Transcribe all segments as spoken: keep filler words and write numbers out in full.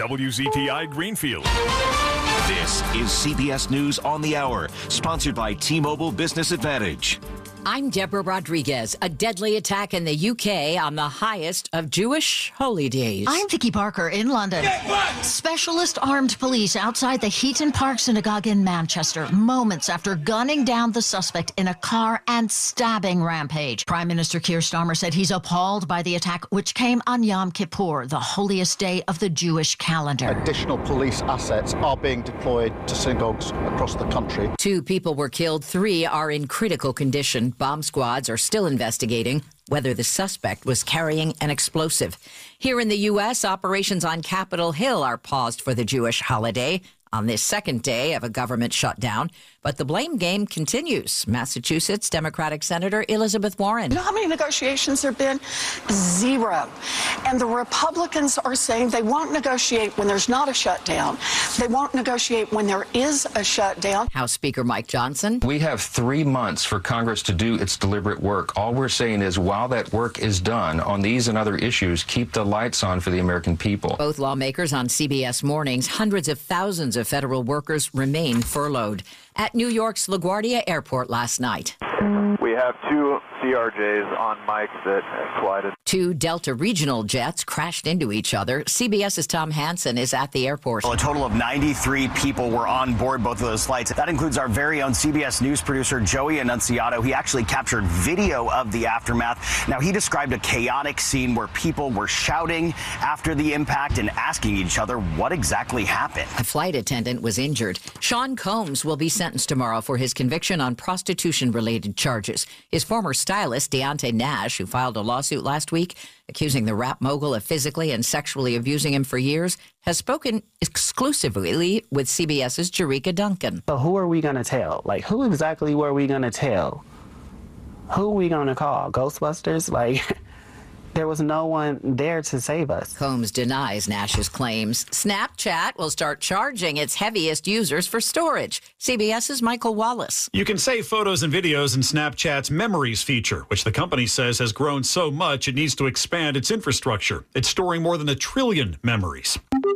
W Z T I Greenfield. This is C B S News on the Hour, sponsored by T-Mobile Business Advantage. I'm Deborah Rodriguez. A deadly attack in the U K on the highest of Jewish holy days. I'm Vicky Parker in London. Specialist armed police outside the Heaton Park Synagogue in Manchester, moments after gunning down the suspect in a car and stabbing rampage. Prime Minister Keir Starmer said he's appalled by the attack, which came on Yom Kippur, the holiest day of the Jewish calendar. Additional police assets are being deployed to synagogues across the country. Two people were killed. Three are in critical condition. Bomb squads are still investigating whether the suspect was carrying an explosive. Here in the U S, operations on Capitol Hill are paused for the Jewish holiday on this second day of a government shutdown. But the blame game continues. Massachusetts Democratic Senator Elizabeth Warren. You know how many negotiations there have been? Zero. And the Republicans are saying they won't negotiate when there's not a shutdown. They won't negotiate when there is a shutdown. House Speaker Mike Johnson. We have three months for Congress to do its deliberate work. All we're saying is while that work is done on these and other issues, keep the lights on for the American people. Both lawmakers on C B S Mornings. Hundreds of thousands of federal workers remain furloughed. At New York's LaGuardia Airport last night. We have two C R Js on mics that collided. Two Delta regional jets crashed into each other. CBS's Tom Hansen is at the airport. Well, a total of ninety-three people were on board both of those flights. That includes our very own C B S News producer, Joey Annunziato. He actually captured video of the aftermath. Now, he described a chaotic scene where people were shouting after the impact and asking each other what exactly happened. A flight attendant was injured. Sean Combs will be sentenced tomorrow for his conviction on prostitution-related charges. His former stylist, Deontay Nash, who filed a lawsuit last week accusing the rap mogul of physically and sexually abusing him for years, has spoken exclusively with CBS's Jerika Duncan. So who are we going to tell? Like, who exactly were we going to tell? Who are we going to call? Ghostbusters? Like... There was no one there to save us. Combs denies Nash's claims. Snapchat will start charging its heaviest users for storage. CBS's Michael Wallace. You can save photos and videos in Snapchat's Memories feature, which the company says has grown so much it needs to expand its infrastructure. It's storing more than a trillion memories.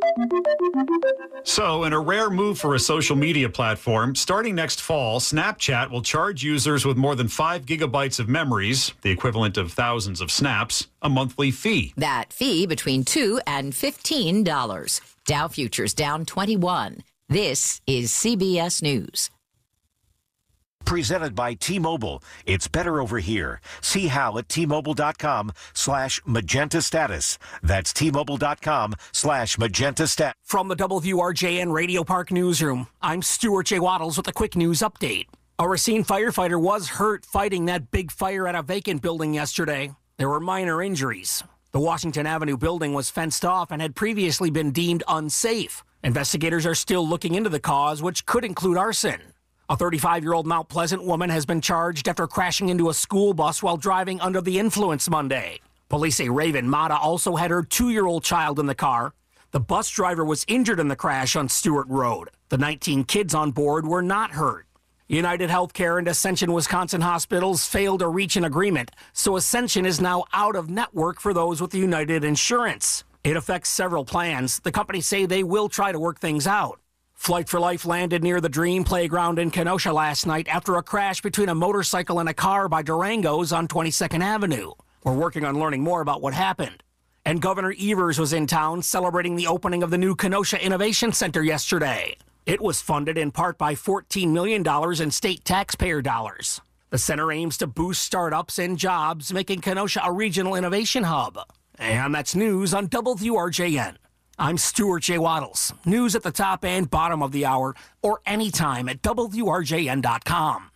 So, in a rare move for a social media platform, starting next fall, Snapchat will charge users with more than five gigabytes of memories, the equivalent of thousands of snaps, a monthly fee. That fee between two and fifteen dollars. Dow futures down twenty-one. This is C B S News. Presented by T-Mobile. It's better over here. See how at T-Mobile.com slash Magenta Status. That's T-Mobile.com slash Magenta Status. From the W R J N Radio Park Newsroom, I'm Stuart J. Waddles with a quick news update. A Racine firefighter was hurt fighting that big fire at a vacant building yesterday. There were minor injuries. The Washington Avenue building was fenced off and had previously been deemed unsafe. Investigators are still looking into the cause, which could include arson. A thirty-five-year-old Mount Pleasant woman has been charged after crashing into a school bus while driving under the influence Monday. Police say Raven Mata also had her two-year-old child in the car. The bus driver was injured in the crash on Stewart Road. The nineteen kids on board were not hurt. United Healthcare and Ascension Wisconsin hospitals failed to reach an agreement, so Ascension is now out of network for those with United insurance. It affects several plans. The companies say they will try to work things out. Flight for Life landed near the Dream Playground in Kenosha last night after a crash between a motorcycle and a car by Durango's on twenty-second Avenue. We're working on learning more about what happened. And Governor Evers was in town celebrating the opening of the new Kenosha Innovation Center yesterday. It was funded in part by fourteen million dollars in state taxpayer dollars. The center aims to boost startups and jobs, making Kenosha a regional innovation hub. And that's news on W R J N. I'm Stuart J. Waddles. News at the top and bottom of the hour, or anytime at W R J N dot com.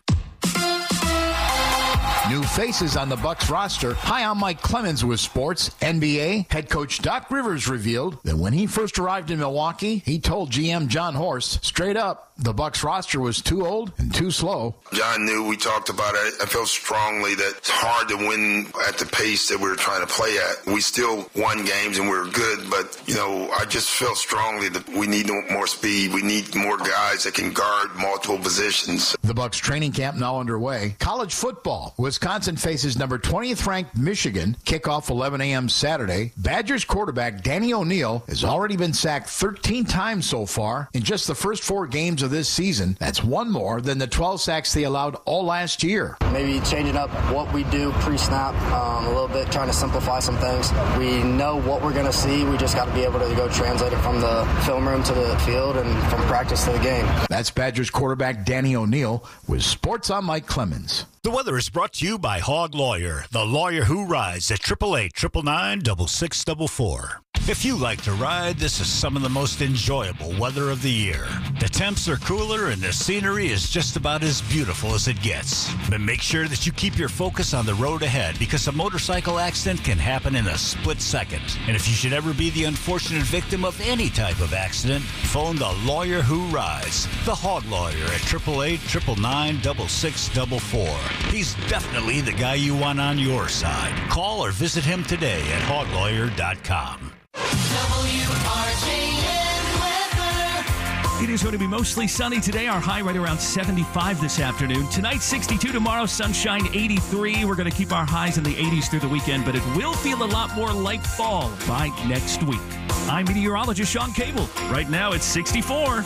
New faces on the Bucs roster. Hi, I'm Mike Clemens with sports. N B A head coach Doc Rivers revealed that when he first arrived in Milwaukee, he told G M John Horst straight up the Bucs roster was too old and too slow. John knew, we talked about it. I felt strongly that it's hard to win at the pace that we were trying to play at. We still won games and we were good, but, you know, I just felt strongly that we need more speed. We need more guys that can guard multiple positions. The Bucs training camp now underway. College football. Wisconsin Wisconsin faces number twentieth ranked Michigan. Kickoff eleven a.m. Saturday. Badgers quarterback Danny O'Neal has already been sacked thirteen times so far in just the first four games of this season. That's one more than the twelve sacks they allowed all last year. Maybe changing up what we do pre-snap um, a little bit, trying to simplify some things. We know what we're going to see. We just got to be able to go translate it from the film room to the field and from practice to the game. That's Badgers quarterback Danny O'Neal with Sports on Mike Clemens. The weather is brought to you by Hog Lawyer, the lawyer who rides at eight eight eight, nine nine nine, six six four four. If you like to ride, this is some of the most enjoyable weather of the year. The temps are cooler and the scenery is just about as beautiful as it gets. But make sure that you keep your focus on the road ahead because a motorcycle accident can happen in a split second. And if you should ever be the unfortunate victim of any type of accident, phone the lawyer who rides, the Hog Lawyer at eight eight eight, nine nine nine, six six four four. He's definitely the guy you want on your side. Call or visit him today at hog lawyer dot com. W R J N weather. It is going to be mostly sunny today. Our high right around seventy-five this afternoon. Tonight, sixty-two. Tomorrow, sunshine, eighty-three. We're going to keep our highs in the eighties through the weekend, but it will feel a lot more like fall by next week. I'm meteorologist Sean Cable. Right now, it's sixty-four.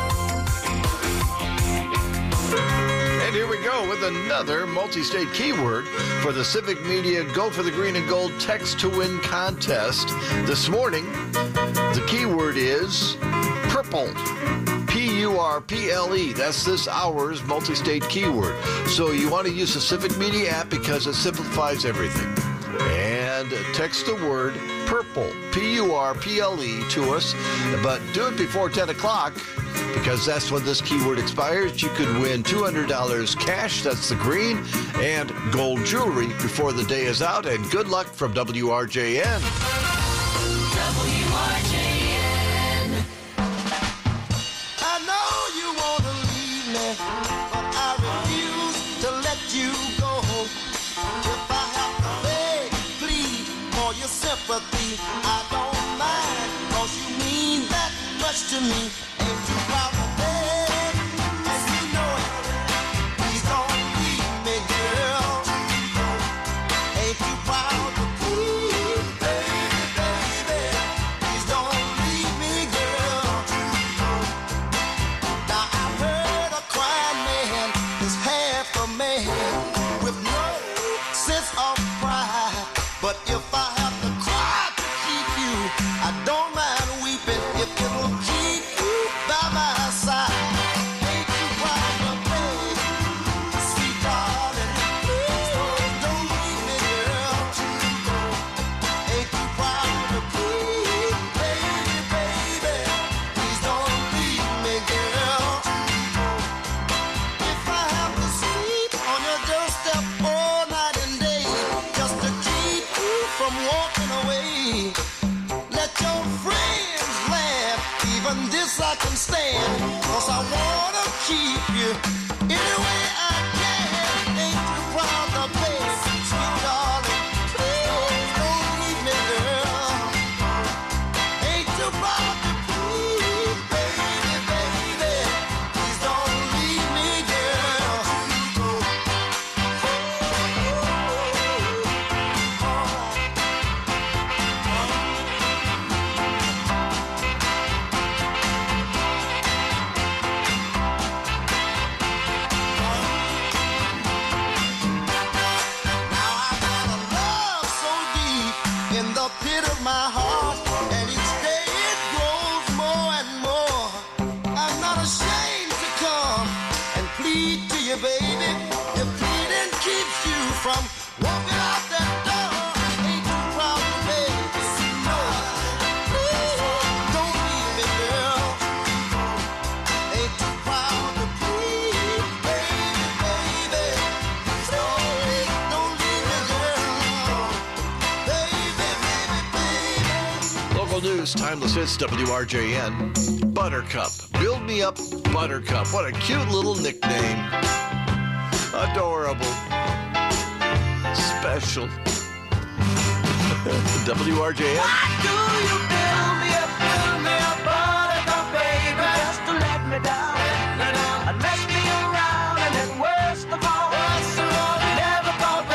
And here we go with another multi-state keyword for the Civic Media Go for the Green and Gold Text to Win contest. This morning, the keyword is purple. P U R P L E. That's this hour's multi-state keyword. So you want to use the Civic Media app because it simplifies everything. And text the word purple, P U R P L E, to us. But do it before ten o'clock. Because that's when this keyword expires. You could win two hundred dollars cash, that's the green, and gold jewelry before the day is out. And good luck from W R J N. W R J N. I know you want to leave me, but I refuse to let you go. If I have to beg, plead for your sympathy, I don't mind, cause you mean that much to me. Timeless hits, W R J N. Buttercup. Build me up, Buttercup. What a cute little nickname. Adorable. Special. W R J N. Why do you build me up, build me up, Buttercup, baby? Just to let me down, let me down, and mess me around, and then worst of all, worst of all, you never thought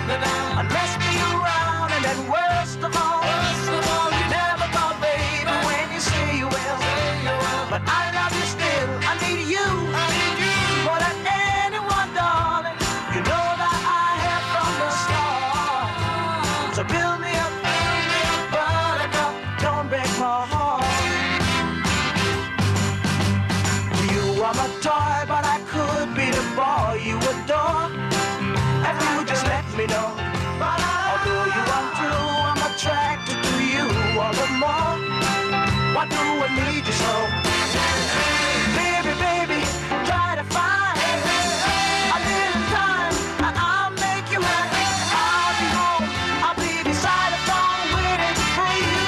and mess me around, and then worst of all, worst of all, you never thought, baby, when you say you will, but I love you still. I need you, I need you more than anyone, darling. You know that I have from the start. So build me up, build me up, buttercup, don't break my heart. You are my toy, but I could be the boy you adore. If you would just let me know. Although you are true, I'm attracted to you all the more. Why do I need you so? Baby, baby, try to find a little time, and I'll make you happy. I'll be home, I'll be beside the phone waiting for you.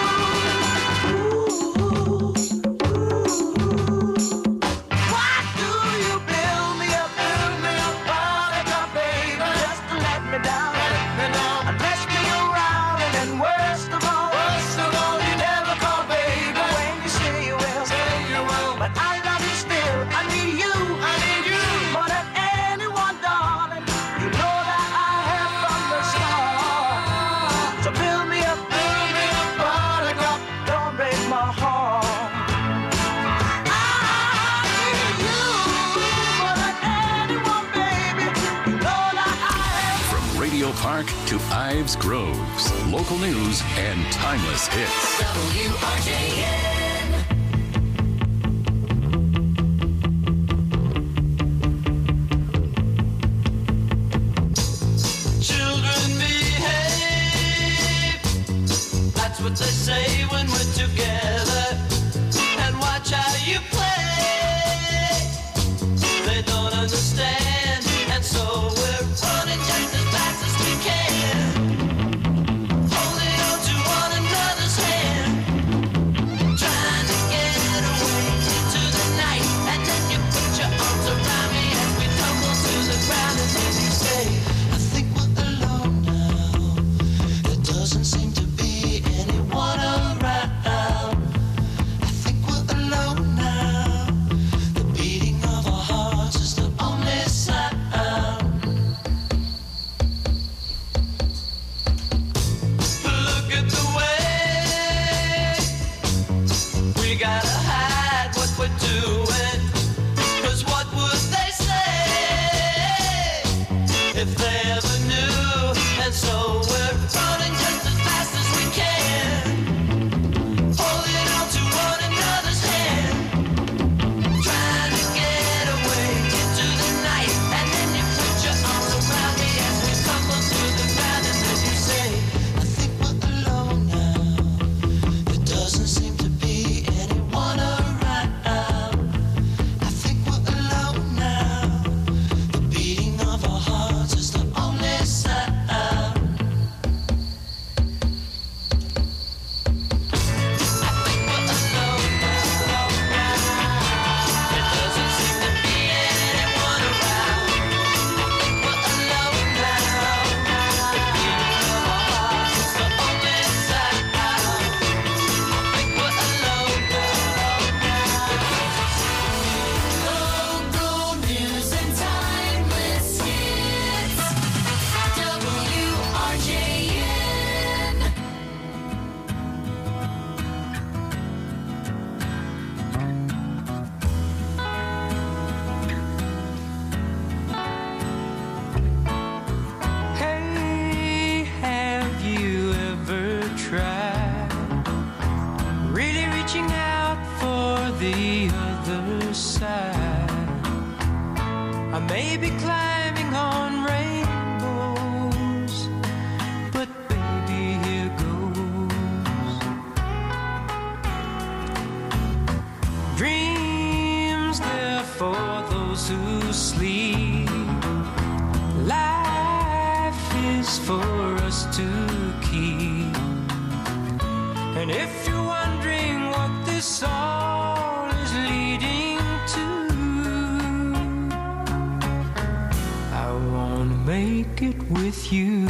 Why do you build me up, build me up, buttercup, baby, just to let me down, and mess me around, and then worst of all, worst of all, you never call, baby, when you say you will, say you will, but I love you still. I need you, I need you more than anyone, darling. You know that I have from the start. So build me up, build me up, buttercup, don't break my heart. I need you more than anyone, baby. You know that I have. From Radio Park to Ives Groves, local news and timeless hits. W R J N. Children behave. That's what they say when we're together. And watch how you play. They don't understand, and so we're running just as fast as we can. Holding on to one another's hand. Trying to get away into the night. And then you put your arms around me as we tumble to the ground. And then you say, I think we're alone now. There doesn't seem to be anyone around. I think we're alone now. The beating of our hearts is the only sound. Look at the way we gotta hide what we're doing. 'Cause what would they say if they ever knew? And so we're running just as fast as we can. Holding on to one another's hand. Trying to get away into the night. And then you put your arms around me as we tumble to the ground. And then you say, I think we're alone now. There doesn't seem to be anyone around. I think we're alone now. The beating of our hearts is the only sound. Local news and timeless hits. W R J N. Hey, have you ever tried really reaching out for the other side? I may be climbing on rainbows, but baby, here goes. Dreams, they're for those who sleep. Life is for us to keep. And if you're wondering what this all is leading to, I wanna make it with you.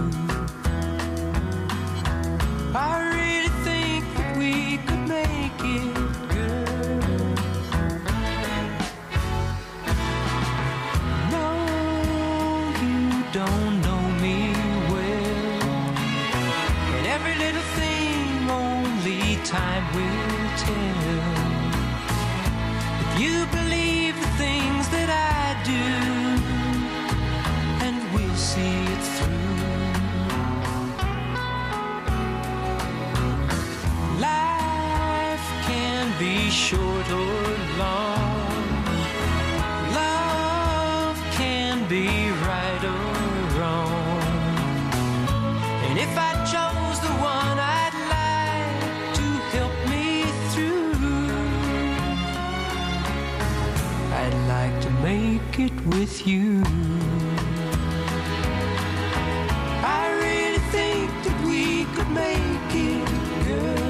I really think that we could make it, girl. No, you don't know me time will tell. If you believe the things that I do, and we'll see it through. Life can be short or long. Love can be right or wrong. And if I chose the one I'd like to help me through, I'd like to make it with you. I really think that we could make it, girl.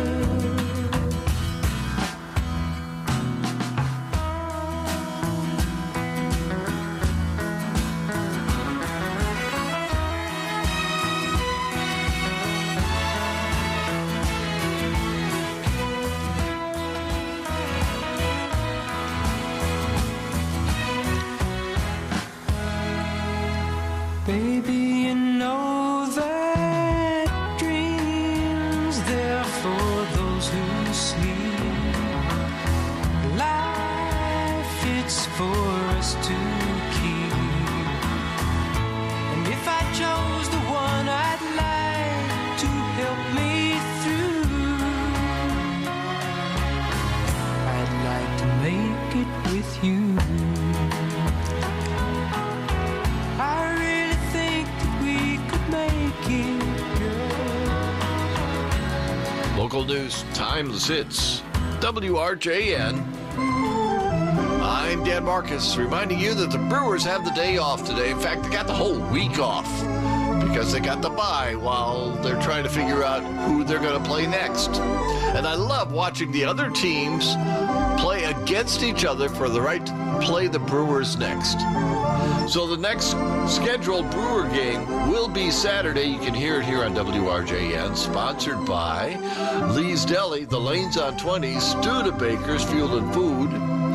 Baby, you know that dreams, they're for those who sleep. Life, it's for us to keep. And if I chose the one I'd like to help me through, I'd like to make it with you. I really think that we could make it, girl. Local news, timeless hits, W R J N. I'm Dan Marcus, reminding you that the Brewers have the day off today. In fact, they got the whole week off because they got the bye while they're trying to figure out who they're going to play next. And I love watching the other teams play against each other for the right to play the Brewers next. So the next scheduled Brewer game will be Saturday. You can hear it here on W R J N, sponsored by Lee's Deli, The Lanes on twenty, Studebakers Fuel and Food,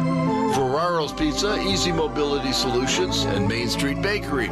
Ferraro's Pizza, Easy Mobility Solutions, and Main Street Bakery.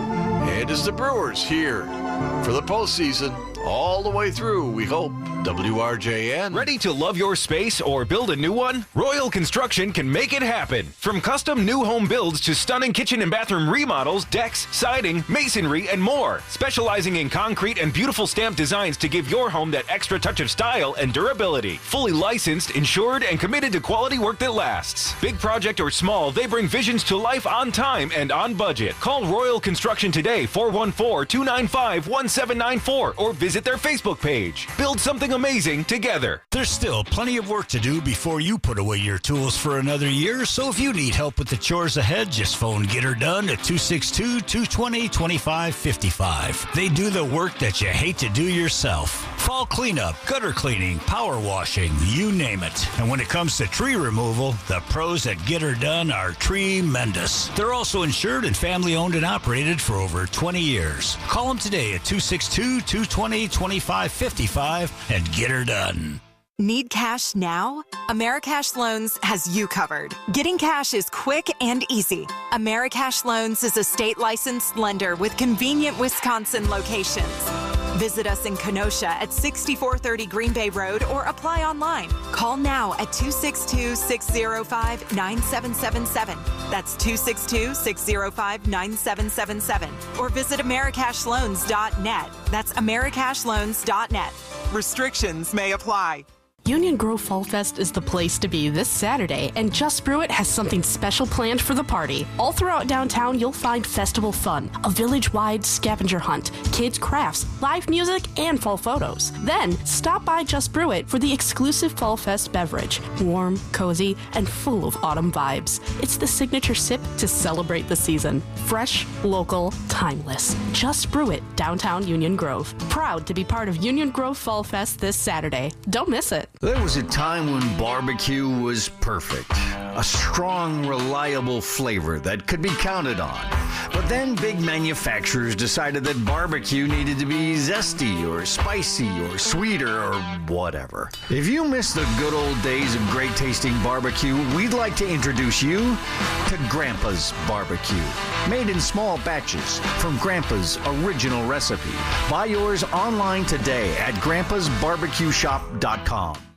And as the Brewers here for the postseason, all the way through, we hope. W R J N. Ready to love your space or build a new one? Royal Construction can make it happen. From custom new home builds to stunning kitchen and bathroom remodels, decks, siding, masonry, and more. Specializing in concrete and beautiful stamped designs to give your home that extra touch of style and durability. Fully licensed, insured, and committed to quality work that lasts. Big project or small, they bring visions to life on time and on budget. Call Royal Construction today, four one four, two nine five, one seven nine four, or visit their Facebook page. Build something amazing together. There's still plenty of work to do before you put away your tools for another year, so if you need help with the chores ahead, just phone Get Her Done at two six two, two two zero, two five five five. They do the work that you hate to do yourself. Fall cleanup, gutter cleaning, power washing, you name it. And when it comes to tree removal, the pros at Get Her Done are tremendous. They're also insured and family owned and operated for over twenty years. Call them today at two six two, two two zero, two five five five and get her done. Need cash now? Americash Loans has you covered. Getting cash is quick and easy. Americash Loans is a state licensed lender with convenient Wisconsin locations. Visit us in Kenosha at sixty-four thirty Green Bay Road or apply online. Call now at two six two, six zero five, nine seven seven seven. That's two six two, six zero five, nine seven seven seven. Or visit Americash Loans dot net. That's Americash Loans dot net. Restrictions may apply. Union Grove Fall Fest is the place to be this Saturday, and Just Brew It has something special planned for the party. All throughout downtown, you'll find festival fun, a village-wide scavenger hunt, kids' crafts, live music, and fall photos. Then, stop by Just Brew It for the exclusive Fall Fest beverage. Warm, cozy, and full of autumn vibes. It's the signature sip to celebrate the season. Fresh, local, timeless. Just Brew It, downtown Union Grove. Proud to be part of Union Grove Fall Fest this Saturday. Don't miss it. There was a time when barbecue was perfect. A strong, reliable flavor that could be counted on. But then big manufacturers decided that barbecue needed to be zesty or spicy or sweeter or whatever. If you miss the good old days of great tasting barbecue, we'd like to introduce you to Grandpa's Barbecue. Made in small batches from Grandpa's original recipe. Buy yours online today at grandpas barbecue shop dot com.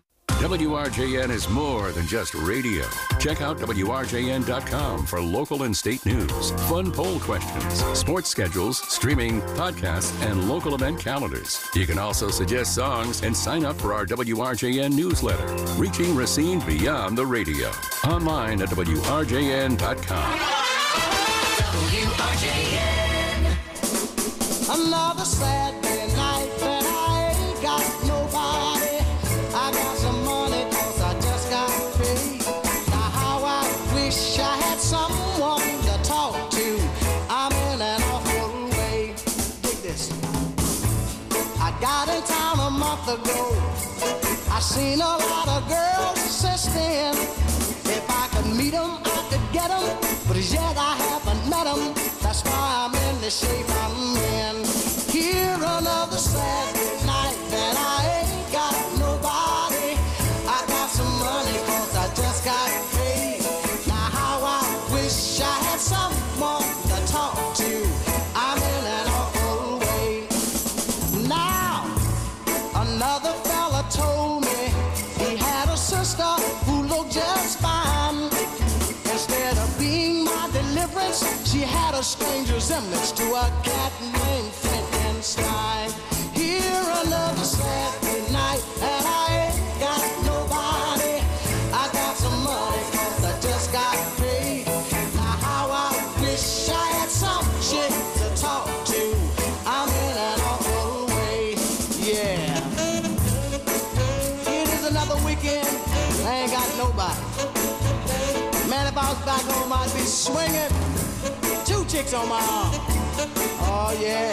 W R J N is more than just radio. Check out W R J N dot com for local and state news, fun poll questions, sports schedules, streaming, podcasts, and local event calendars. You can also suggest songs and sign up for our W R J N newsletter, reaching Racine beyond the radio. Online at W R J N dot com. W R J N. Another Saturday night and I ain't got nobody. I got some money cause I just got paid. Now how I wish I had someone to talk to. I'm in an awful way. Dig this. I got in town a month ago. I seen a lot of girls since then. If I could meet them, I could get them. But as yet I haven't met them. That's why I'm in the shape I'm in. Here another Saturday night and I ain't got nobody. I got some money cause I just got paid. Now how I wish I had someone to talk to. I'm in an awful way. Now another fella told me he had a sister who looked just fine. Instead of being my deliverance, she had a strange resemblance to a cat named Frankenstein. Here another Saturday night and I ain't got nobody. I got some money cause I just got paid. Now how I wish I had some chick to talk to. I'm in an awful way, yeah. It is another weekend, I ain't got nobody. Man, if I was back home, I'd be swinging. Two chicks on my arm. Oh, yeah.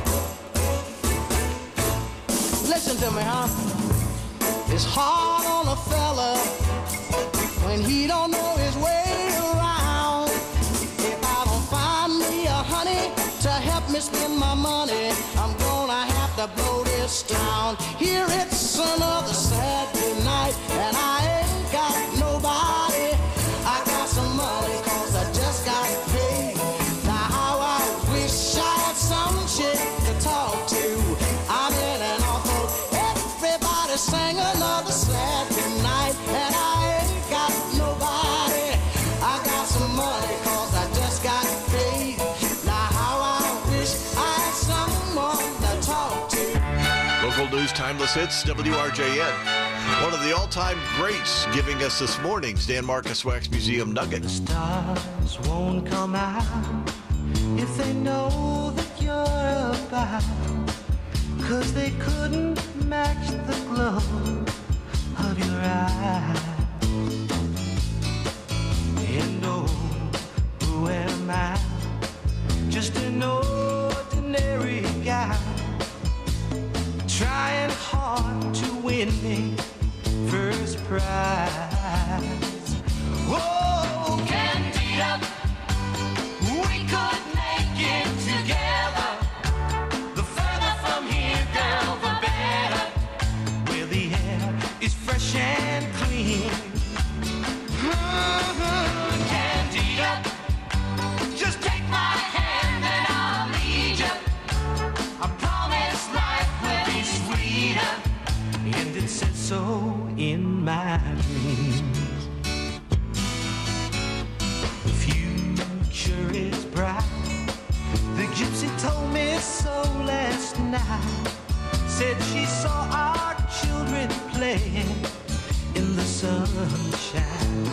Listen to me, huh? It's hard on a fella when he don't know his way around. If I don't find me a honey to help me spend my money, I'm gonna have to blow this town. Here it's another Saturday night and I ain't got nobody. I got some money cause I just got paid. Now how I wish I had some chick to talk to. I'm in an awful. Everybody sang another Saturday night and I ain't got nobody. I got some money cause I just got paid. Now how I wish I had someone to talk to. Local news, timeless hits, W R J N. One of the all-time greats giving us this morning's Dan Marcus Wax Museum Nugget. The stars won't come out if they know that you're about, 'cause they couldn't match the glow of your eyes. And oh, who am I? Just an ordinary guy, trying hard to win me first prize. Whoa, Candida, we could make it together. The further from here, girl, the better. Where the air is fresh and clean. Mm-hmm. Candida, just take my hand and I'll lead you. I promise life will be sweeter. And it says so in my dreams. The future is bright. The gypsy told me so last night. Said she saw our children playing in the sunshine.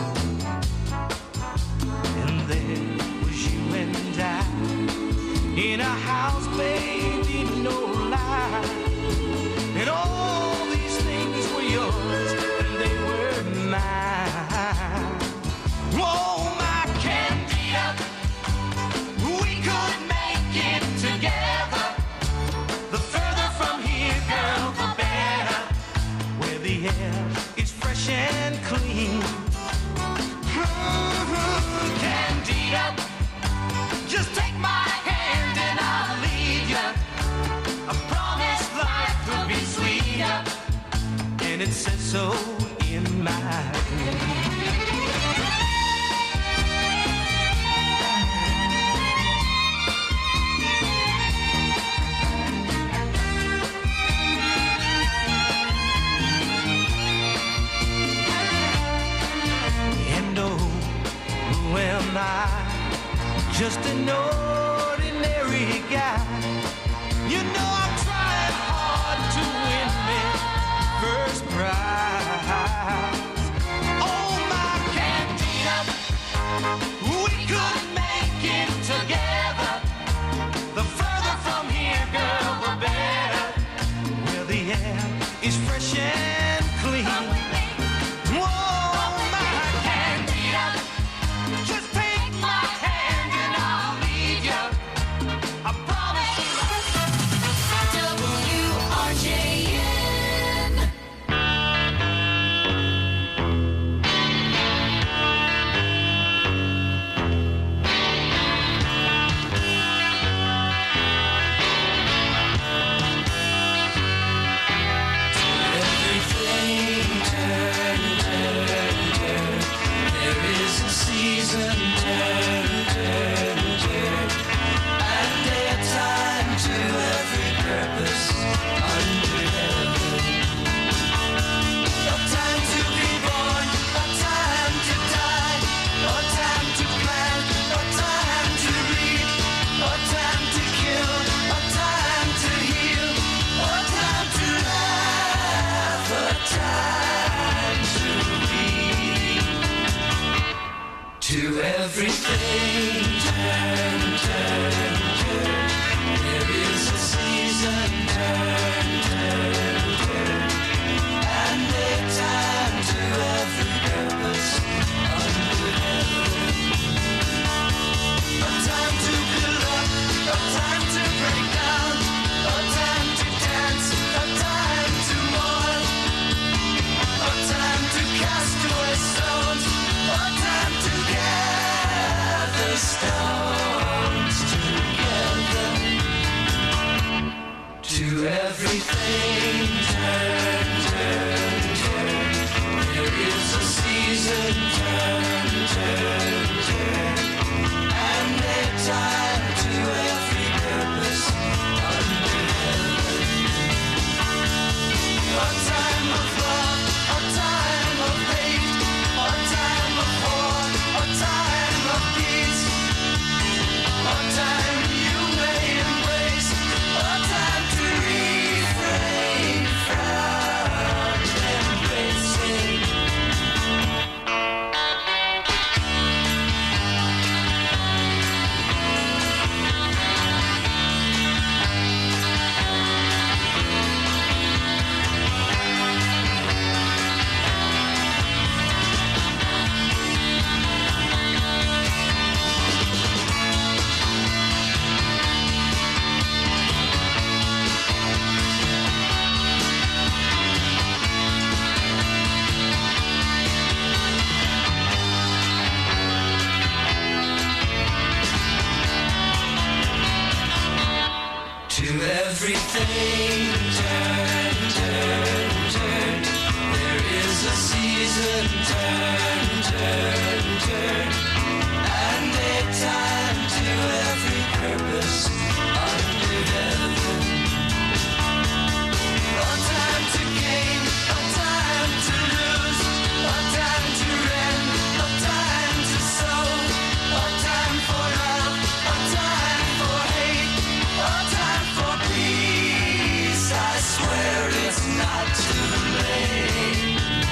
And there was you and I in a house bathed in no light. And all these things were yours and they were mine. Oh, my Candida, we could make it together. The further from here, girl, the better. Where the air is fresh and clean. Mm-hmm. Candida, just take my hand and I'll lead you. I promise life will be sweeter, and it says so in my dreams. To everything, turn, turn, turn. There is a season, turn, turn, turn. And a time to every purpose under heaven. A time of love, a time of hate, a time of war, a time of peace, a time you may embrace, a time to refrain from embracing. To everything, turn, turn, turn. There is a season, turn, turn, turn. And a time to every purpose under heaven. A time to gain, a time to lose, a time to rend, a time to sow, a time for love, a time for hate, a time for peace. I swear it's not too late.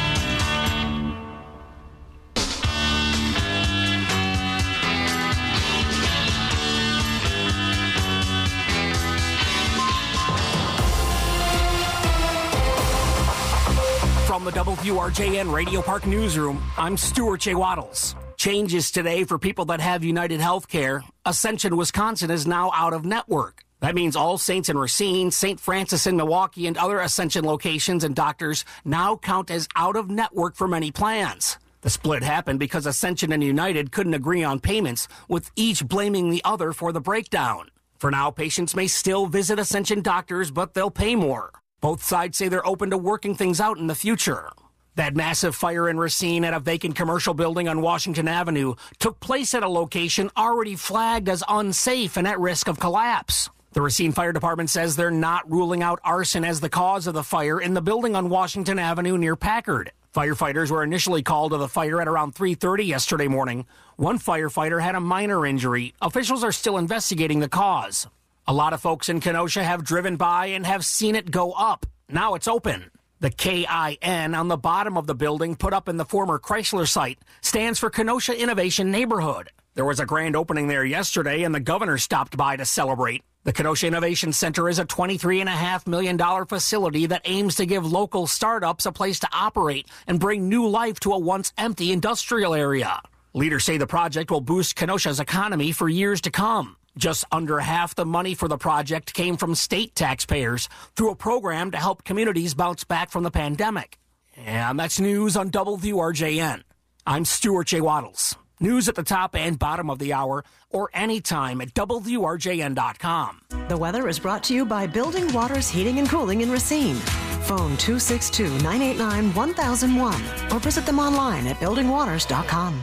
From the W R J N Radio Park Newsroom, I'm Stuart J. Waddles. Changes today for people that have United Healthcare. Ascension, Wisconsin is now out of network. That means All Saints in Racine, Saint Francis in Milwaukee, and other Ascension locations and doctors now count as out of network for many plans. The split happened because Ascension and United couldn't agree on payments, with each blaming the other for the breakdown. For now, patients may still visit Ascension doctors, but they'll pay more. Both sides say they're open to working things out in the future. That massive fire in Racine at a vacant commercial building on Washington Avenue took place at a location already flagged as unsafe and at risk of collapse. The Racine Fire Department says they're not ruling out arson as the cause of the fire in the building on Washington Avenue near Packard. Firefighters were initially called to the fire at around three thirty yesterday morning. One firefighter had a minor injury. Officials are still investigating the cause. A lot of folks in Kenosha have driven by and have seen it go up. Now it's open. The K I N on the bottom of the building, put up in the former Chrysler site, stands for Kenosha Innovation Neighborhood. There was a grand opening there yesterday, and the governor stopped by to celebrate. The Kenosha Innovation Center is a twenty-three point five million dollars facility that aims to give local startups a place to operate and bring new life to a once empty industrial area. Leaders say the project will boost Kenosha's economy for years to come. Just under half the money for the project came from state taxpayers through a program to help communities bounce back from the pandemic. And that's news on W R J N. I'm Stuart J. Waddles. News at the top and bottom of the hour, or anytime at W R J N dot com. The weather is brought to you by Building Waters Heating and Cooling in Racine. Phone two six two, nine eight nine, one thousand one or visit them online at building waters dot com.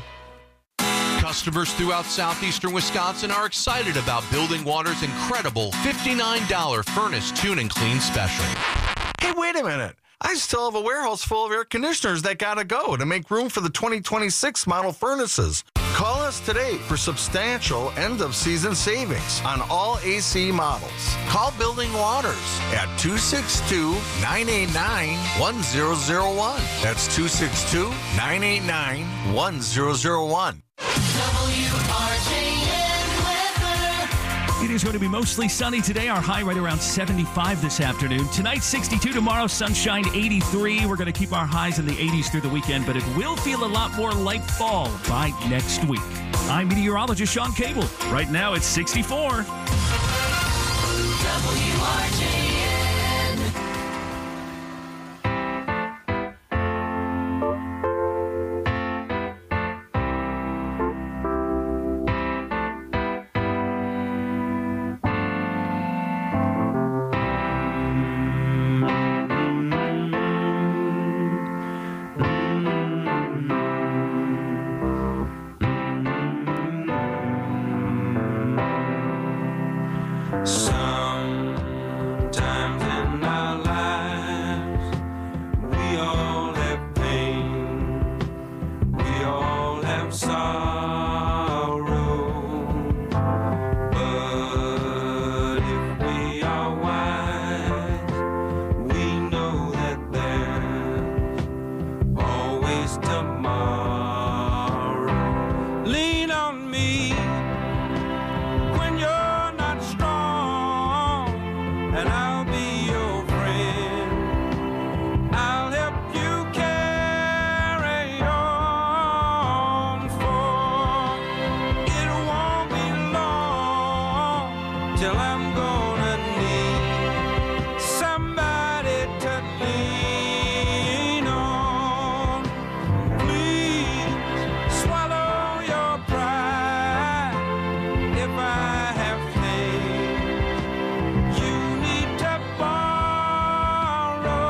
Customers throughout southeastern Wisconsin are excited about Building Water's incredible fifty-nine dollars furnace tune and clean special. Hey, wait a minute. I still have a warehouse full of air conditioners that gotta go to make room for the twenty twenty-six model furnaces. Call us today for substantial end-of-season savings on all A C models. Call Building Waters at two six two, nine eight nine, one zero zero one. That's two six two, nine eight nine, one zero zero one. W R J N weather. It is going to be mostly sunny today. Our high right around seventy-five this afternoon. Tonight, sixty-two. Tomorrow, sunshine, eighty-three. We're going to keep our highs in the eighties through the weekend, but it will feel a lot more like fall by next week. I'm meteorologist Sean Cable. Right now, it's sixty-four. W R J N. I'll be your friend. I'll help you carry on, for it won't be long till I'm gonna need somebody to lean on. Please swallow your pride if I have faith. You need to borrow,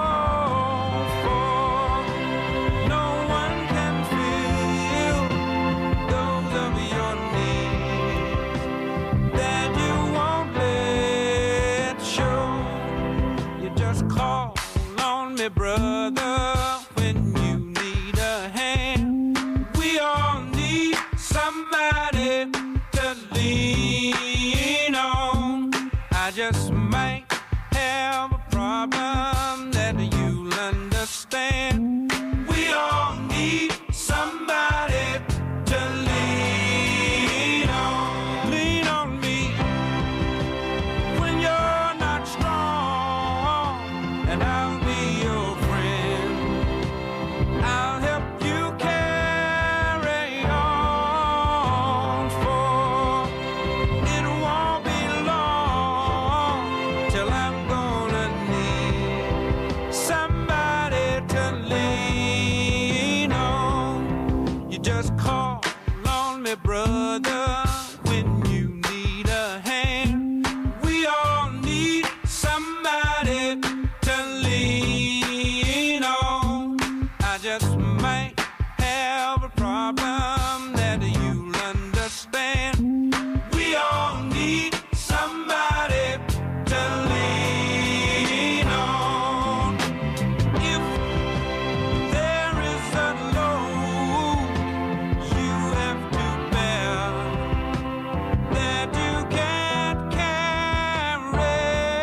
for no one can fill those of your needs that you won't let show. You just call on me, brother, when you need a hand. We all need somebody to lean on. I just might have a problem that you'll understand. We all need somebody to lean on. Lean on me when you're not strong, and I'll be your friend. I'll help you carry on, for it won't be long till I'm gonna need somebody to lean on. You just call on me, brother, when you need a hand. We all need somebody to lean on. I just might have a problem that you'll understand. We all need somebody to lean on. If there is a load you have to bear that you can't carry,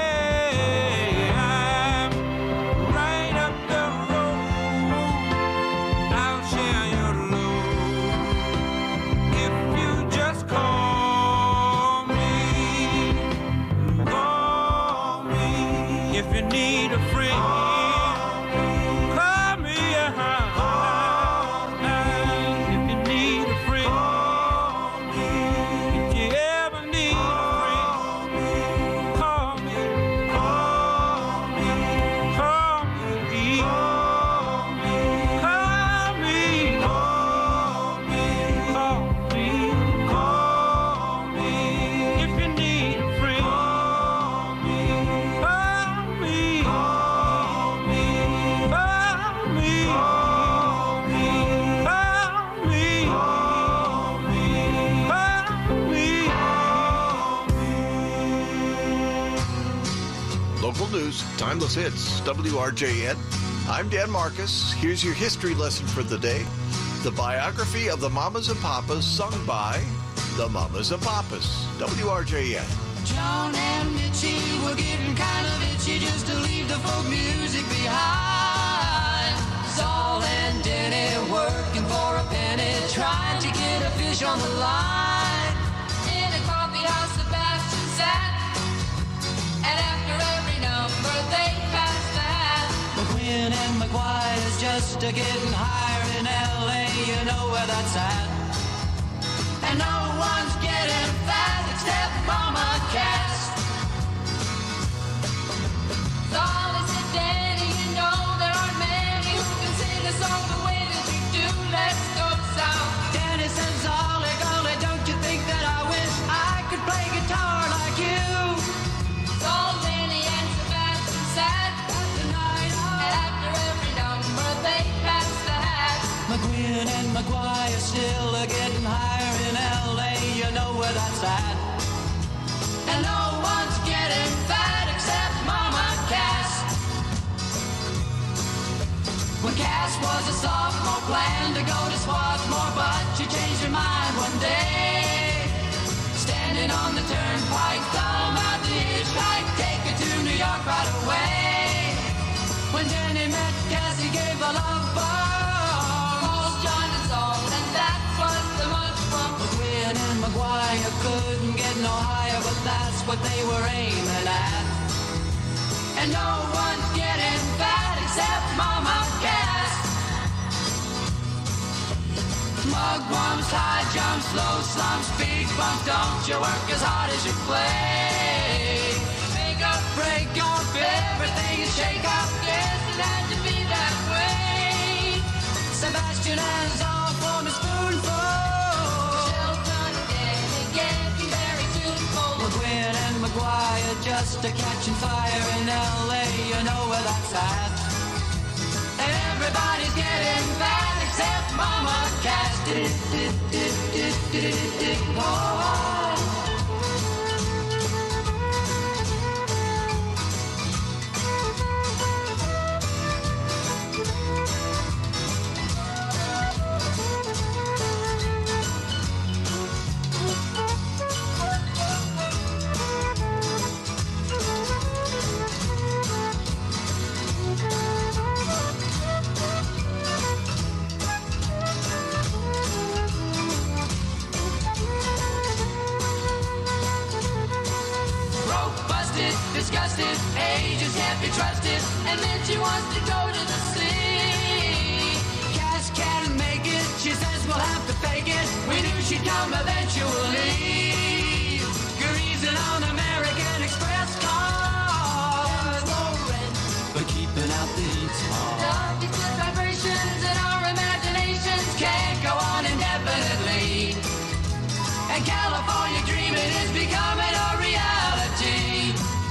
I'm right up the road. I'll share your load if you just call me. Call me if you need a friend. Call me, uh-huh. If you need a friend. If you ever need a friend, call me. Call me. Call me. Call me. Call me. Call me. Call me. Call me. If you need a friend, call me. Call me. Call me. Call me. Call me. Call me. Local news, timeless hits, W R J N. I'm Dan Marcus. Here's your history lesson for the day. The biography of the Mamas and Papas sung by the Mamas and Papas. W R J N. John and Mitchie were getting kind of itchy just to leave the folk music behind. Saul and Denny working for a penny, trying to get a fish on the line. In a coffee house, Sebastian sat, and after every number they passed that. McQueen and McGuire's just a getting higher in L A, you know where that's at. And no one's getting fat except Mama Cass. Solly said, Danny, you know there aren't many who can sing a song the way that you do. Let's go south. Danny said, Solly, golly, don't you think that I wish I could play guitar like you? So Danny and Sebastian sat the night out, and after every number they passed the hat. McQueen and McGuire still are getting higher in L A, you know where that's at. And no one's getting fat except Mama Cass. When Cass was a sophomore, planned to go to Swarthmore, but she changed her mind one day. Standing on the turnpike, thumb out the hitchhike, take her to New York right away. When Jenny met Cass, he gave a love bomb. Old John and Saul, and that was the much fun. McQueen and McGuire couldn't get no higher, but that's what they were aiming at. and no one's getting fat except Mama Cass. Mugwumps, high jumps, low slumps, big bumps, don't you work as hard as you play. Make up, break up, everything is shake up, yes, it had to be that way. Sebastian has all for his spoonful. Shelton, Danny, getting very tuneful. McGuinn and McGuire just a catching fire in L A, you know where that's at. And everybody's getting fat except Mama Cass. Oh. Disgusted, ages can't be trusted, and then she wants to go to the sea. Cass can't make it, she says we'll have to fake it. We knew she'd come eventually. Greasing on American Express cars, but keeping out the heat's hard. These good vibrations in our imaginations can't go on indefinitely. And California dreaming is becoming a reality.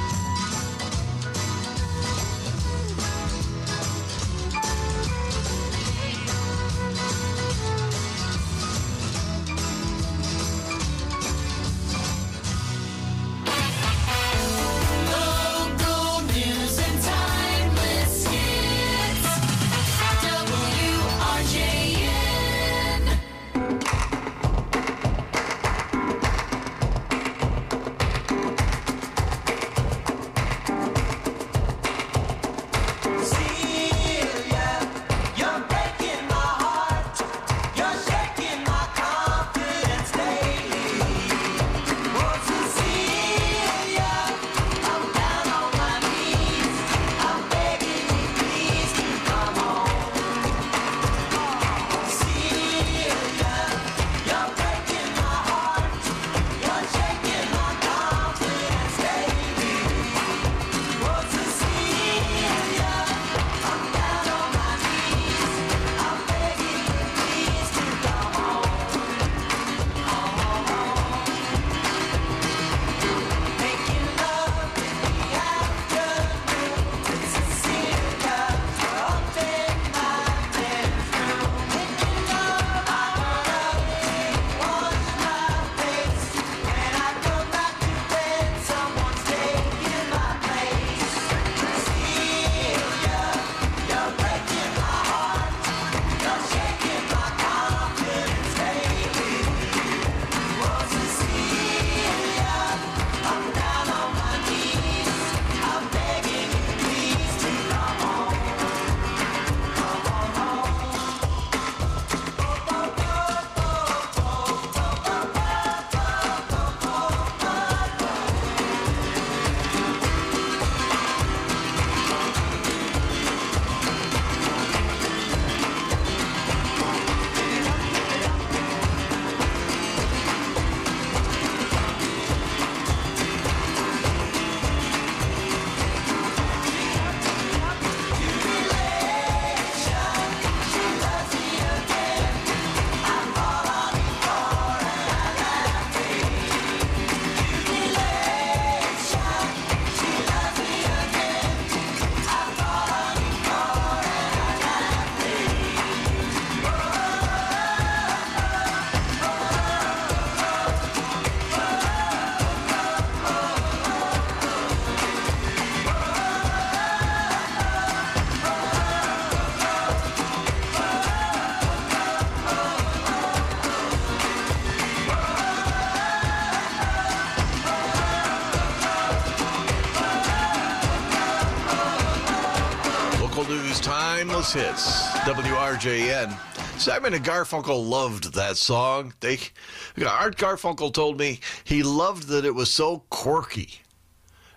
Timeless hits, W R J N. Simon and Garfunkel loved that song. They, Art Garfunkel told me he loved that it was so quirky.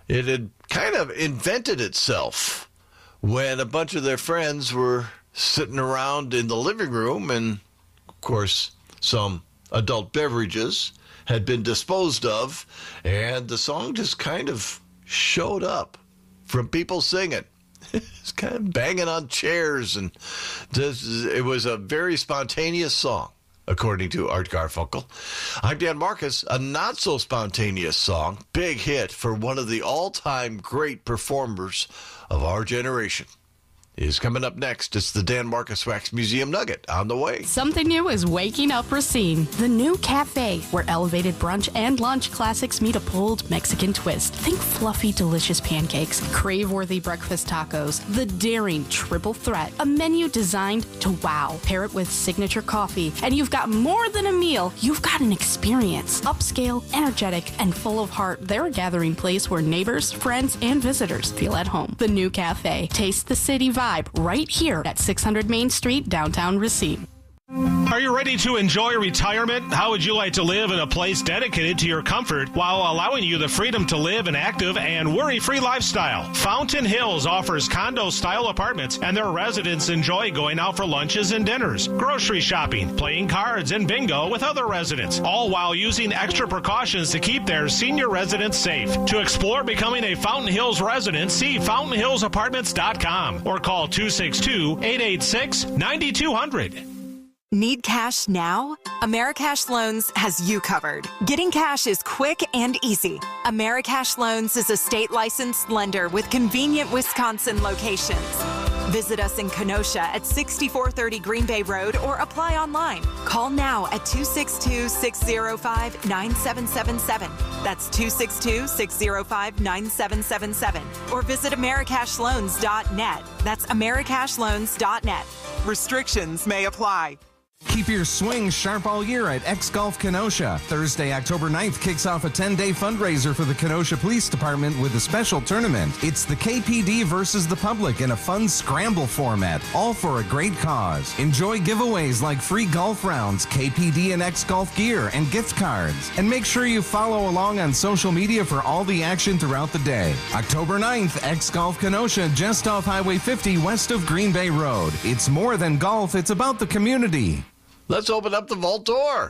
It had kind of invented itself when a bunch of their friends were sitting around in the living room, and, of course, some adult beverages had been disposed of, and the song just kind of showed up from people singing. It's kind of banging on chairs, and this, it was a very spontaneous song, according to Art Garfunkel. I'm Dan Marcus. A not-so-spontaneous song, big hit for one of the all-time great performers of our generation, is coming up next. It's the Dan Marcus Wax Museum Nugget on the way. Something new is waking up Racine, the new cafe where elevated brunch and lunch classics meet a bold Mexican twist. Think fluffy, delicious pancakes, crave-worthy breakfast tacos, the daring triple threat, a menu designed to wow. Pair it with signature coffee, and you've got more than a meal. You've got an experience. Upscale, energetic, and full of heart, they're a gathering place where neighbors, friends, and visitors feel at home. The new cafe. Taste the city vibe right here at six hundred Main Street, downtown Racine. Are you ready to enjoy retirement? How would you like to live in a place dedicated to your comfort while allowing you the freedom to live an active and worry-free lifestyle? Fountain Hills offers condo-style apartments, and their residents enjoy going out for lunches and dinners, grocery shopping, playing cards, and bingo with other residents, all while using extra precautions to keep their senior residents safe. To explore becoming a Fountain Hills resident, see fountain hills apartments dot com or call two six two, eight eight six, nine two zero zero. Need cash now? Americash Loans has you covered. Getting cash is quick and easy. Americash Loans is a state licensed lender with convenient Wisconsin locations. Visit us in Kenosha at sixty-four thirty Green Bay Road or apply online. Call now at two six two, six zero five, nine seven seven seven. That's two six two, six zero five, nine seven seven seven. Or visit americash loans dot net. That's americash loans dot net. Restrictions may apply. Keep your swing sharp all year at X Golf Kenosha. Thursday, October ninth kicks off a ten-day fundraiser for the Kenosha Police Department with a special tournament. It's the K P D versus the public in a fun scramble format, all for a great cause. Enjoy giveaways like free golf rounds, K P D and X Golf gear, and gift cards. And make sure you follow along on social media for all the action throughout the day. October ninth, X Golf Kenosha, just off Highway fifty west of Green Bay Road. It's more than golf, it's about the community. Let's open up the vault door.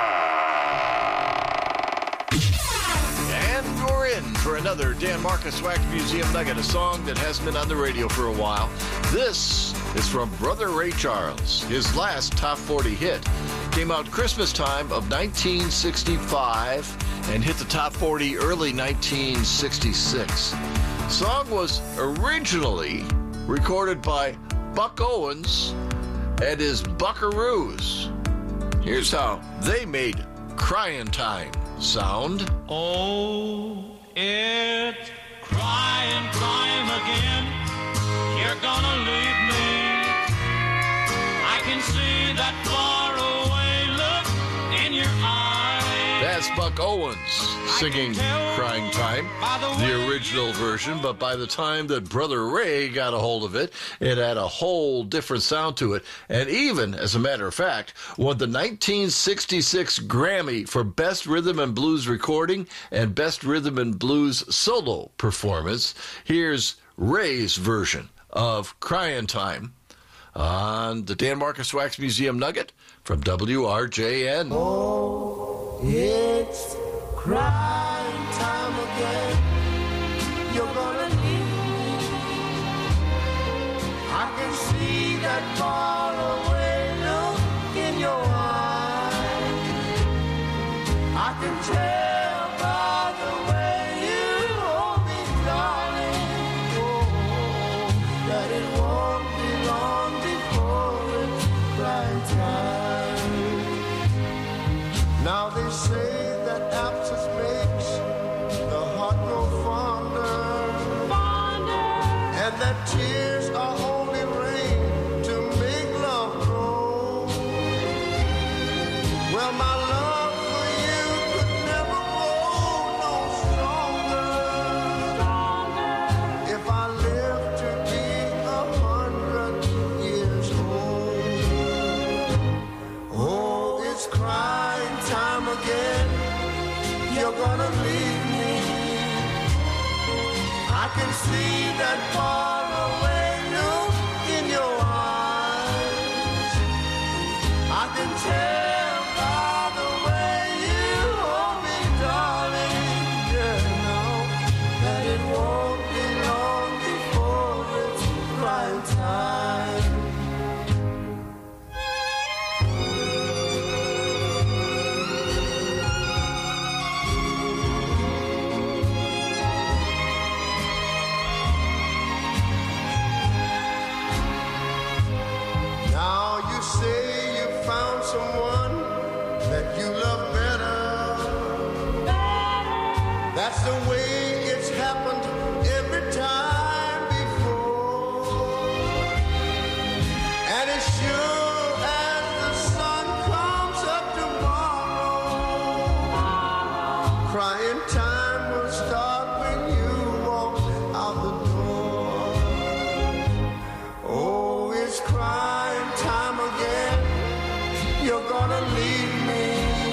And you're in for another Dan Marcus Wax Museum Nugget, a song that hasn't been on the radio for a while. This is from Brother Ray Charles. His last top forty hit came out Christmas time of nineteen sixty-five and hit the top forty early nineteen sixty-six. The song was originally recorded by Buck Owens and his Buckaroos. Here's how they made Crying Time sound. Oh, it's crying time again. You're gonna leave me. I can see that far away look in your eyes. That's Buck Owens singing Crying Time, the original version, but by the time that Brother Ray got a hold of it, it had a whole different sound to it, and even, as a matter of fact, won the nineteen sixty-six Grammy for Best Rhythm and Blues Recording and Best Rhythm and Blues Solo Performance. Here's Ray's version of Crying Time on the Dan Marcus Wax Museum Nugget from W R J N. Oh, it's crying time again. You're gonna leave me. I can see that far away look in your eyes. I can tell by the way you hold me, darling, oh, that it won't be long before it's crying time. Now they say that absence makes the heart grow fonder, fonder, and that tears are only rain to make love grow. Well, my love for you could never grow no stronger, stronger if I live to be a hundred years old. Oh, it's crying time again. You're gonna leave me. see that faraway look in your eyes. I can tell by the way you hold me, darling. Yeah, know that it won't be long before it's right time. Now you say you found someone that you love better. That's the way it's happened every time before. And as sure as the sun comes up tomorrow, crying time will start when you walk out the door. Oh, it's crying time again. You're gonna leave me.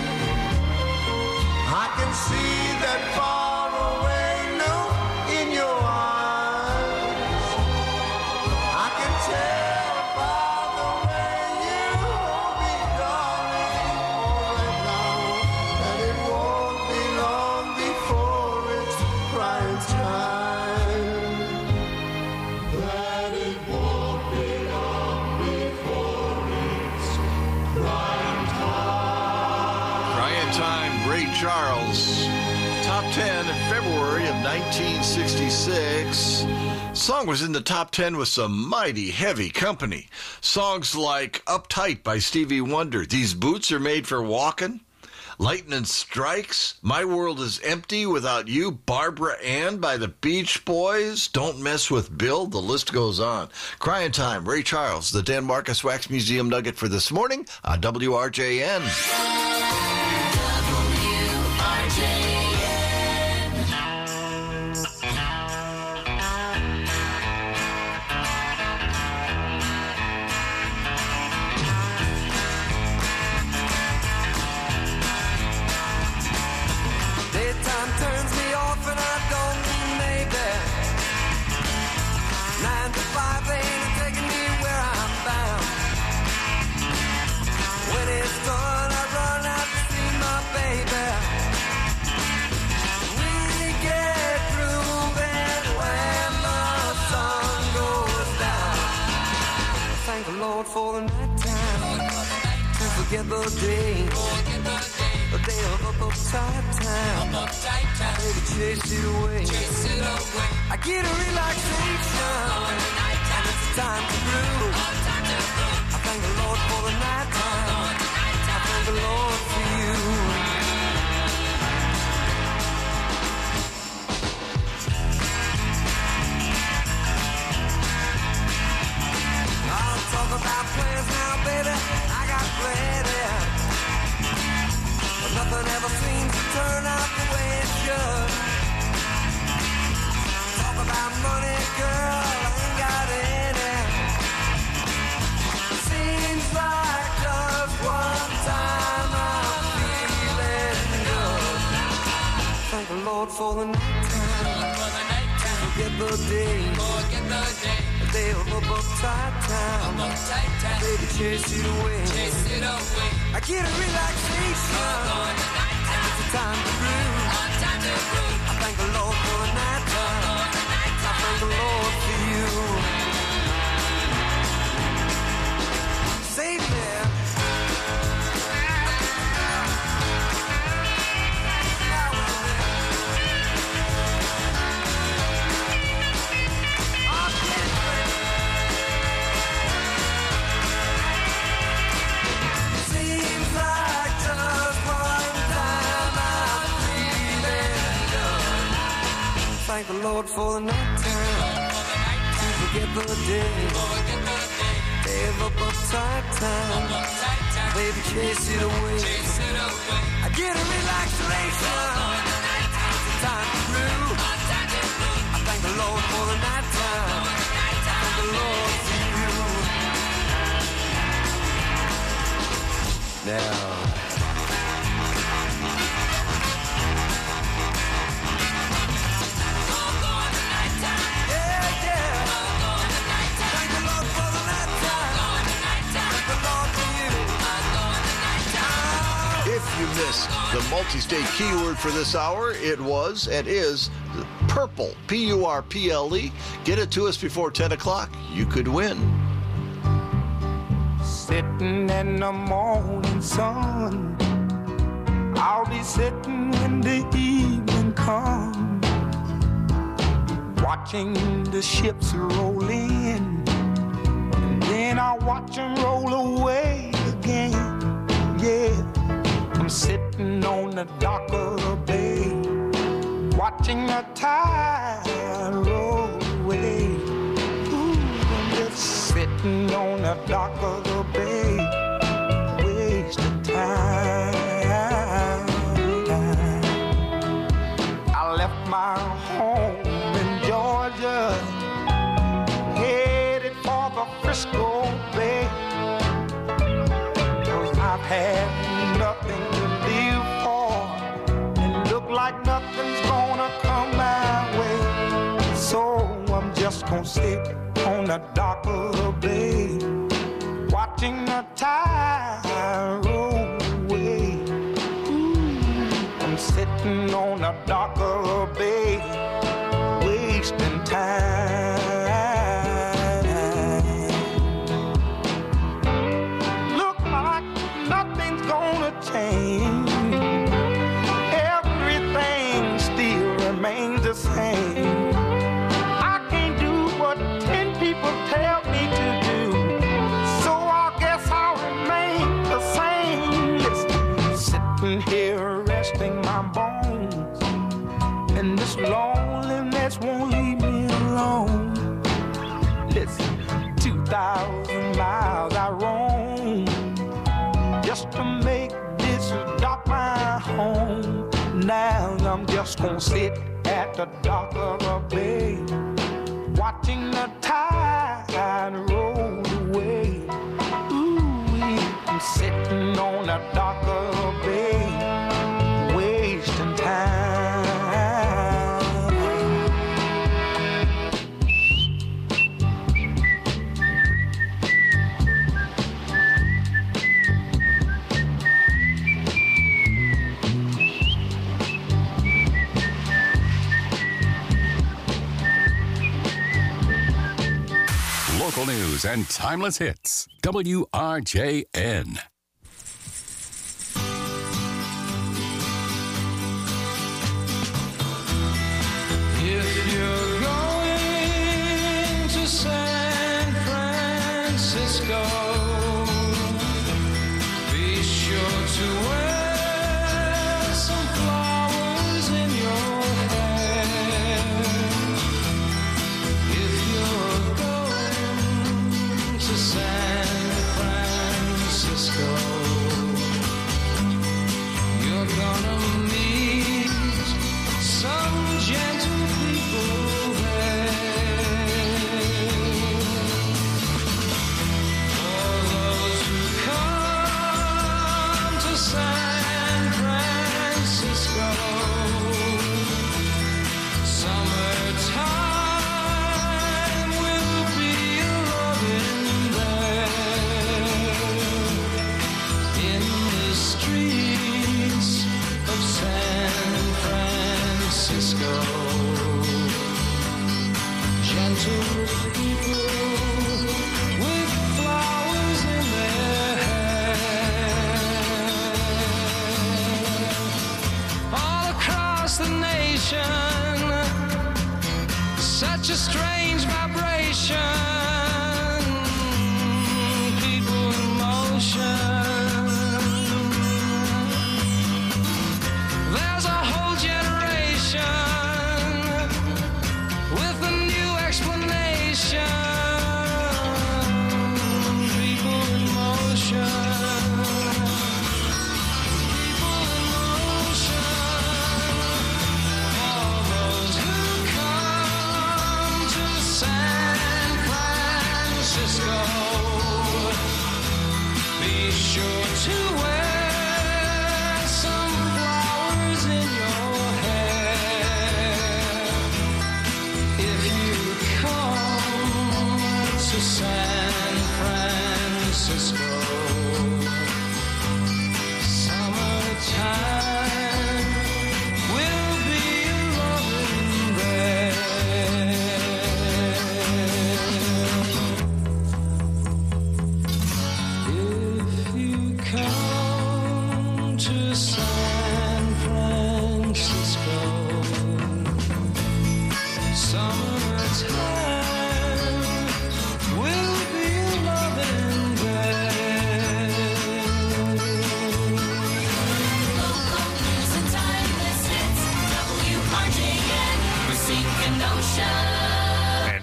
I can see that faraway look in your eyes. I can tell by the way you hold me, darling, right now, that it won't be long before it's crying time. That it won't be long before it's crying time. Crying Time, Ray Charles. Top ten in February of nineteen sixty-six. Song was in the top ten with some mighty heavy company. Songs like Uptight by Stevie Wonder, These Boots Are Made for Walking, Lightning Strikes, My World Is Empty Without You, Barbara Ann by the Beach Boys, Don't Mess with Bill, the list goes on. Crying Time, Ray Charles, the Dan Marcus Wax Museum Nugget for this morning on W R J N. Daytime turns me off and I don't need maybe. Nine to five ain't taking me where I'm bound. When it's done, I run out to see my baby. We get through bed when the sun goes down. Thank the Lord for the night time. To forget the day. A day of up uptight time. Baby, chase it away. I get a relaxation. And it's time to groove. I thank the Lord for the night time. I thank the Lord for you. I'll talk about plans now, baby. I got plenty. But nothing ever seems to turn out the way it should. Talk about money, girl, I ain't got any. Seems like just one time I'm feeling good. Thank the Lord for the night time. Forget the day. A day of up uptight time. Baby, chase it away. I get a relaxation. And it's a time to groove. I thank the Lord for the night time. I thank the Lord for you. Save me. Seems like just one time I'm feeling good. Thank the Lord for the night time. To forget the day. Day of up uptight time. Baby, chase it away. I get a relaxation. It's a time to groove. I thank the Lord for the night time. I thank the Lord for you. Now. The multi-state keyword for this hour, it was and is purple, P U R P L E. Get it to us before ten o'clock. You could win. Sitting in the morning sun, I'll be sitting when the evening comes, watching the ships roll in, and then I'll watch them roll away again. Yeah, I'm sitting on the dock of the bay, watching the tide roll away. Ooh, I'm just sitting on the dock of the bay, wasting time. I left my home in Georgia, headed for the Frisco Bay, 'cause I've had nothing to live for, and look like nothing's gonna come my way. So I'm just gonna sit on the dock of the bay, watching the tide roll away. Ooh, I'm sitting on the dock of the bay, wasting time. Look like nothing's gonna change. Everything still remains the same. I can't do what ten people tell me to do, so I guess I'll remain the same. Listen, sitting here resting my bones, and this loneliness won't leave me alone. Listen, two thousand miles I roam just to make this dock my home. Now I'm just gonna sit at the dock of the bay, watching the tide roll away. Ooh, I'm sitting on the dock of the bay, wasting time. Local news and timeless hits. W R J N. If you're going to San Francisco, be sure to wear some flowers in your hair. If you're going to San Francisco, you're gonna meet some gentle people there. For those who come to San Francisco, summertime will be loving there. In the streets of San Francisco, gentle people with flowers in their hair. All across the nation, such a strange vibration, people in motion. There's a whole generation with a new explanation. People in motion. People in motion. All those who come to San Francisco, be sure to wear some flowers in your hair. If you come to San Francisco, summertime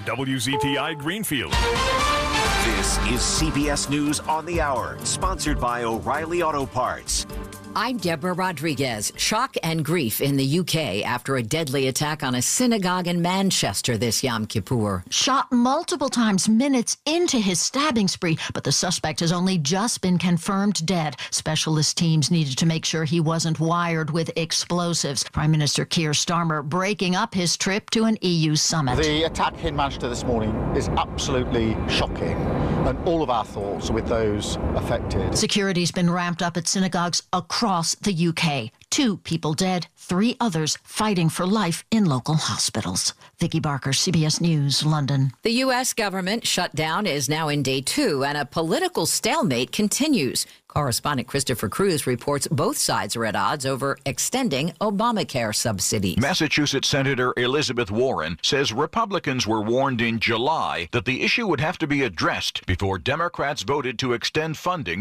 W Z T I Greenfield. This is C B S News on the Hour, sponsored by O'Reilly Auto Parts. I'm Deborah Rodriguez. Shock and grief in the U K after a deadly attack on a synagogue in Manchester this Yom Kippur. Shot multiple times minutes into his stabbing spree, but the suspect has only just been confirmed dead. Specialist teams needed to make sure he wasn't wired with explosives. Prime Minister Keir Starmer breaking up his trip to an E U summit. The attack in Manchester this morning is absolutely shocking, and all of our thoughts are with those affected. Security's been ramped up at synagogues across Across the U K. Two people dead, three others fighting for life in local hospitals. Vicki Barker, C B S News, London. The U S government shutdown is now in day two, and a political stalemate continues. Correspondent Christopher Cruz reports both sides are at odds over extending Obamacare subsidies. Massachusetts Senator Elizabeth Warren says Republicans were warned in July that the issue would have to be addressed before Democrats voted to extend funding